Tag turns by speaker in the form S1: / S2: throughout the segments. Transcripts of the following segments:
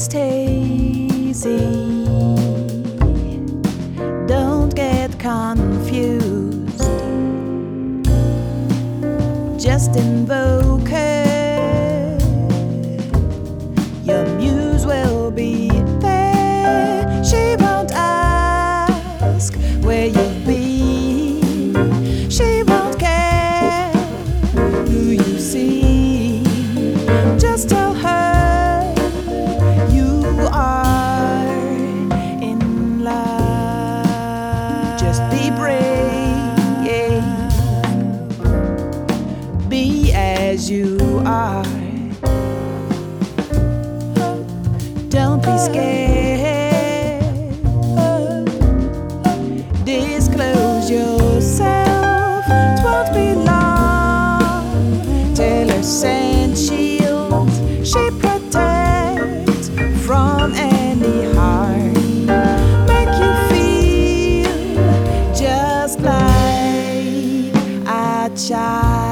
S1: just hazy. Don't get confused. Just invoke her. Your muse will be there. She won't ask where you've been. She won't care who you see. Just tell her you are in love. Just be brave, be as you are. Don't be scared. Disclose yourself. 'Twon't be long till her scent shields she protects from any harm. Make you feel just like a child.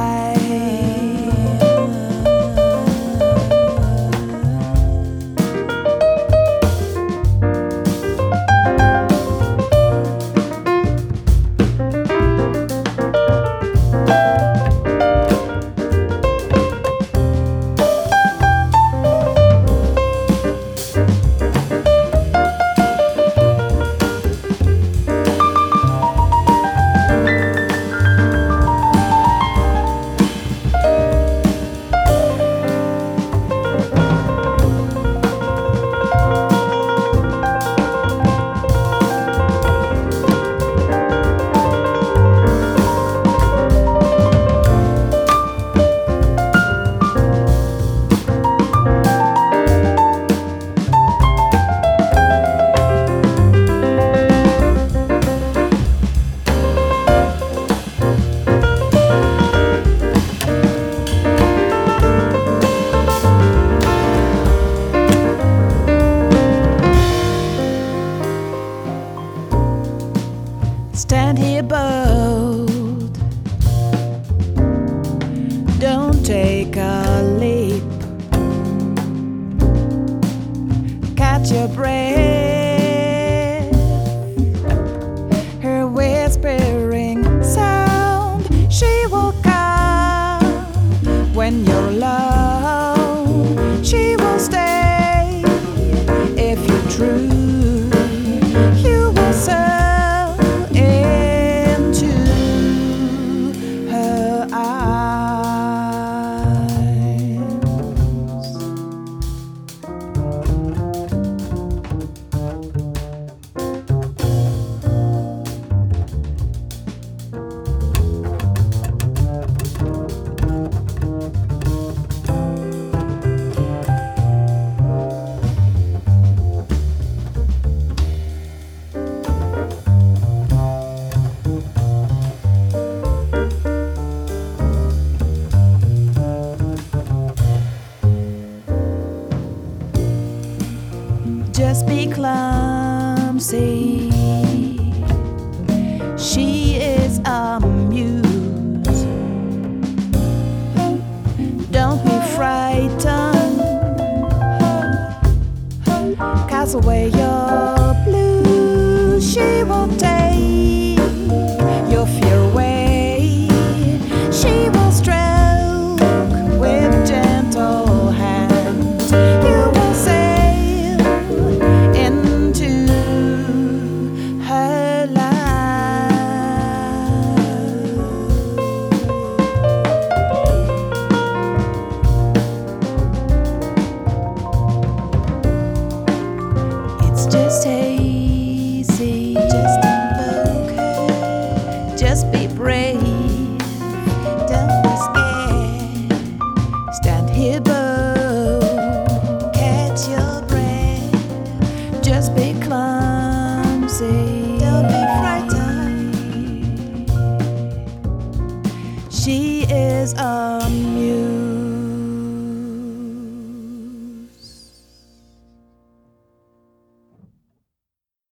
S1: Stand here bold. Don't take a leap. Catch your breath. Her whispering sound, she will come when you're alone. She will stay if you're true. You will serve just be clumsy. She is a muse. Don't be frightened. Cast away your blues. She won't take your fear away. She will stroke with gentle hands. You will sail into her just hazy, just invoke her. Just be brave, don't be scared. Stand here bold, catch your breath. Just be clumsy, don't be frightened. She is a